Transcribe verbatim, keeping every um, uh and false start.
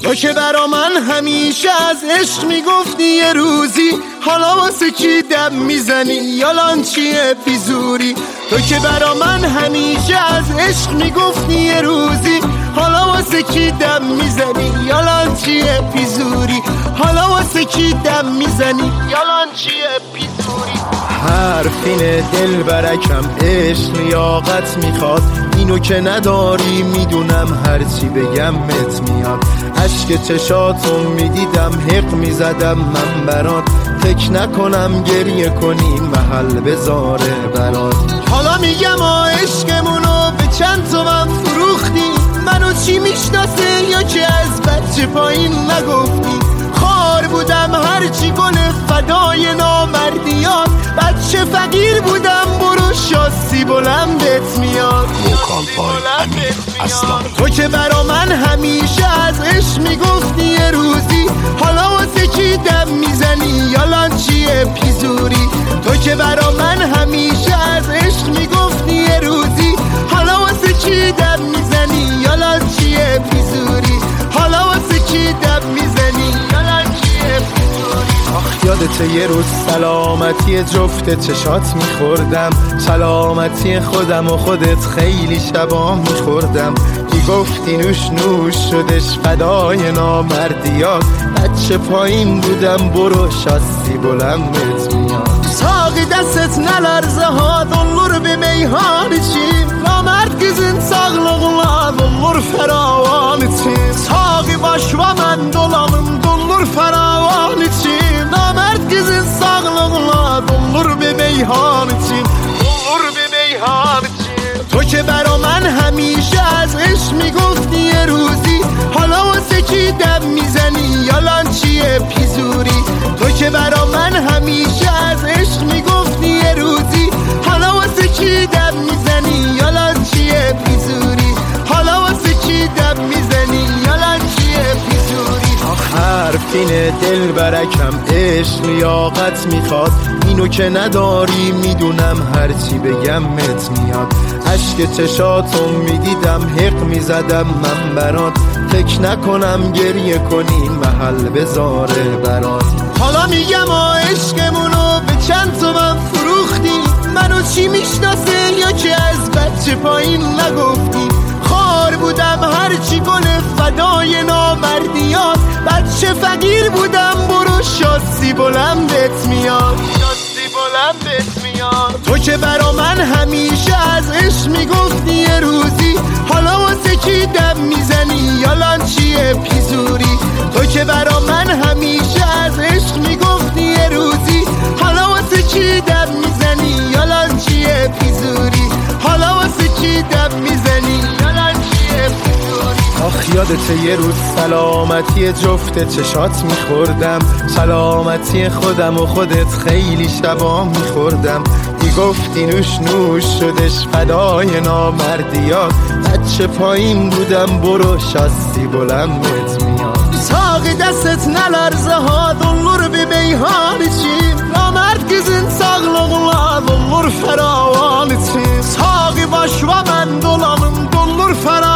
تو که برا من همیشه از عشق میگفتی یه روزی، حالا واسه کی دم میزنی یالان چیه بیزوری؟ تو که برا من همیشه از عشق میگفتی یه روزی، حالا واسه کی دم میزنی یالان چیه بیزوری؟ حالا واسه کی دم میزنی یالان چیه بیزوری؟ حرفین دل برکم عشق لیاقت میخواد، اینو که نداری میدونم هرچی بگم مت میاد. عشق چشاتو میدیدم حق میزدم من برات، فکر نکنم گریه کنی محل بذاره برات. حالا میگم آ عشقمونو به چند تومن فروختی، منو چی میشناسه یا که از بچه پایین نگفتی؟ خار بودم هرچی گل فدای نامردیات، بچه فقیر بودم برو شاسی بلندت میاد. تو که برا من همیشه از عشق میگفتی یه روزی، حالا واسه کی دم میزنی یالان چیه پیزوری؟ تو که برا من همیشه از عشق میگفتی یه روزی، حالا واسه کی دم میزنی یالان چیه پیزوری؟ حالا واسه کی دم میزنی یالان چیه پیزوری؟ آخ یادت یه روز سلامتی جفت چشات میخوردم، سلامتی خودم و خودت خیلی شبا میخوردم. کی گفتی نوش نوش شدش فدای نامردیات، بچه پایین بودم برو شاسی بلندت میاد. ساقی دستت نلرزه ha dollur bir meyhan içim, namert kızın sağlığına dollur feravan içim. Sağı baş ve men dolanım dollur feravan içim, namert kızın sağlığına dollur bir meyhan içim, dollur bir meyhan içim. تو که برا من همیشه از عشق میگفتی یه روزی، حالا واسه کی دم میزنی یالان چیه پیزوری؟ تو که برا من همیشه از عشق میگفتی یه روزی، حالا واسه کی دم میزنی یالان چیه پیزوری؟ حالا واسه کی دم میزنی یالان چیه پیزوری؟ حرفین دل برکم عشق لیاقت میخواد، اینو که نداری میدونم هرچی بگم مت میاد. عشق چشاتو میدیدم حق میزدم من برات، فکر نکنم گریه کنی محل بذاره برات. حالا میگم آ عشقمونو به چند تومن فروختی، منو چی میشناسه یا که از بچه پایین نگفتی؟ خار بودم هرچی گل فدای نامردیات، بچه فقیر بودم برو شاسی بلندت میاد، شاسی بلندت میاد. تو که برا من همیشه از عشق میگفتی یه روزی، حالا واسه کی دم میزنی یالان چیه پیزوری؟ تو که برا من همیشه از عشق میگفتی یه روزی، حالا واسه کی دم میزنی یالان چیه پیزوری؟ حالا واسه کی دم میزنی یالان چیه پیزوری؟ آخ یادت یه روز سلامتی جفت چشات میخوردم، سلامتی خودم و خودت خیلی شبا میخوردم. کی گفتی نوش نوش شدش فدای نامردیات، بچه پایین بودم برو شاسی بلندت میاد. ساقی دستت نلرزه ha dollur bir meyhan içim, namert kızın sağlığına dollur feravan içim. Sağı baş ve men dolanım dollur feravan